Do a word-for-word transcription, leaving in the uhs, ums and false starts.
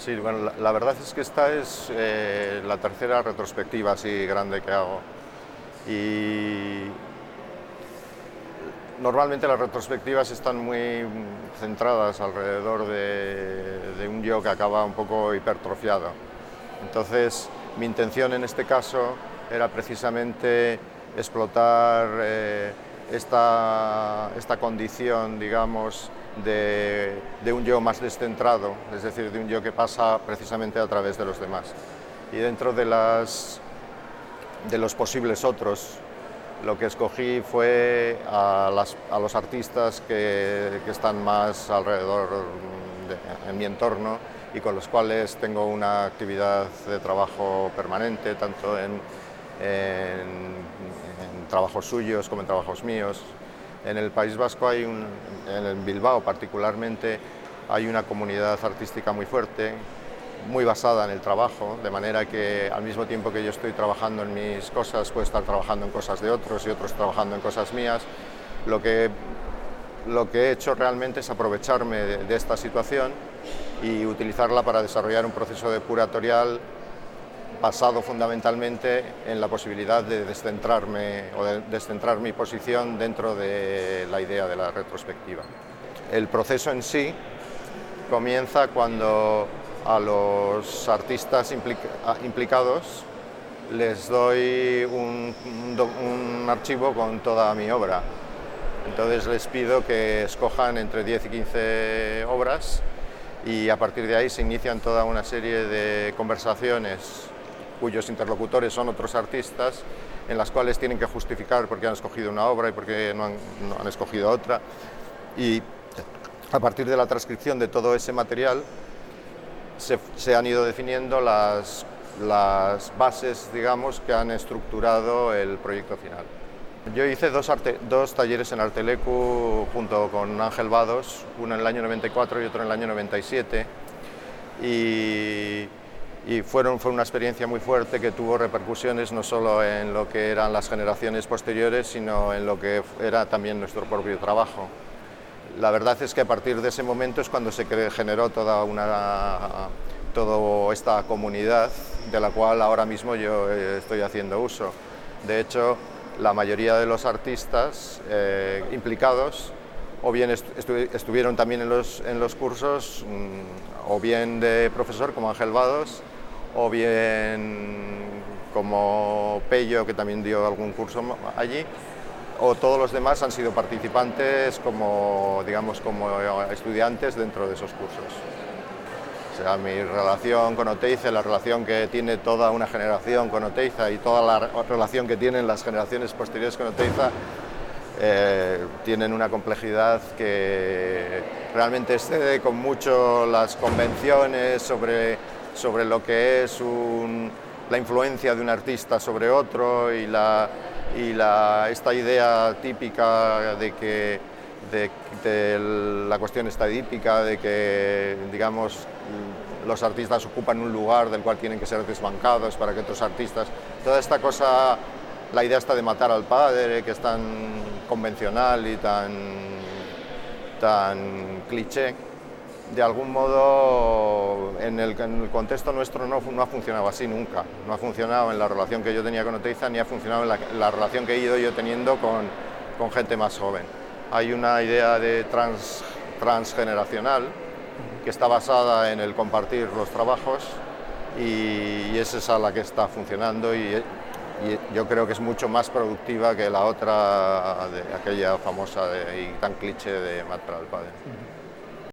Sí, bueno, la, la verdad es que esta es eh, la tercera retrospectiva así grande que hago. Y normalmente las retrospectivas están muy centradas alrededor de, de un yo que acaba un poco hipertrofiado. Entonces, mi intención en este caso era precisamente explotar eh, esta, esta condición, digamos, de, de un yo más descentrado, es decir, de un yo que pasa precisamente a través de los demás. Y dentro de, las, de los posibles otros, lo que escogí fue a, las, a los artistas que, que están más alrededor de, en mi entorno y con los cuales tengo una actividad de trabajo permanente, tanto en, en, en trabajos suyos como en trabajos míos. En el País Vasco hay un, en Bilbao particularmente, hay una comunidad artística muy fuerte, muy basada en el trabajo, de manera que al mismo tiempo que yo estoy trabajando en mis cosas, puedo estar trabajando en cosas de otros y otros trabajando en cosas mías. Lo que, lo que he hecho realmente es aprovecharme de, de esta situación y utilizarla para desarrollar un proceso depuratorial basado fundamentalmente en la posibilidad de descentrarme o de descentrar mi posición dentro de la idea de la retrospectiva. El proceso en sí comienza cuando a los artistas implica, implicados les doy un, un, un archivo con toda mi obra. Entonces les pido que escojan entre diez y quince obras y a partir de ahí se inician toda una serie de conversaciones cuyos interlocutores son otros artistas, en las cuales tienen que justificar por qué han escogido una obra y por qué no han, no han escogido otra. Y a partir de la transcripción de todo ese material se, se han ido definiendo las, las bases, digamos, que han estructurado el proyecto final. Yo hice dos, arte, dos talleres en Artelecu junto con Ángel Vados, uno en el año noventa y cuatro y otro en el año noventa y siete, y, y fueron, fue una experiencia muy fuerte que tuvo repercusiones no solo en lo que eran las generaciones posteriores, sino en lo que era también nuestro propio trabajo. La verdad es que a partir de ese momento es cuando se generó toda, una, toda esta comunidad de la cual ahora mismo yo estoy haciendo uso. De hecho, la mayoría de los artistas eh, implicados o bien estu estuvieron también en los, en los cursos, mmm, o bien de profesor como Ángel Vados, o bien como Pello, que también dio algún curso allí, o todos los demás han sido participantes como, digamos, como estudiantes dentro de esos cursos. O sea, mi relación con Oteiza, la relación que tiene toda una generación con Oteiza y toda la relación que tienen las generaciones posteriores con Oteiza eh, tienen una complejidad que realmente excede con mucho las convenciones sobre, sobre lo que es un, la influencia de un artista sobre otro y, la, y la, esta idea típica de que De, de la cuestión estadística, de que, digamos, los artistas ocupan un lugar del cual tienen que ser desbancados para que otros artistas... Toda esta cosa, la idea está de matar al padre, que es tan convencional y tan, tan cliché, de algún modo en el, en el contexto nuestro no, no ha funcionado así nunca. No ha funcionado en la relación que yo tenía con Oteiza, ni ha funcionado en la, la relación que he ido yo teniendo con, con gente más joven. Hay una idea de trans, transgeneracional que está basada en el compartir los trabajos y, y es esa la que está funcionando y, y yo creo que es mucho más productiva que la otra, de aquella famosa de, y tan cliché de matar al padre.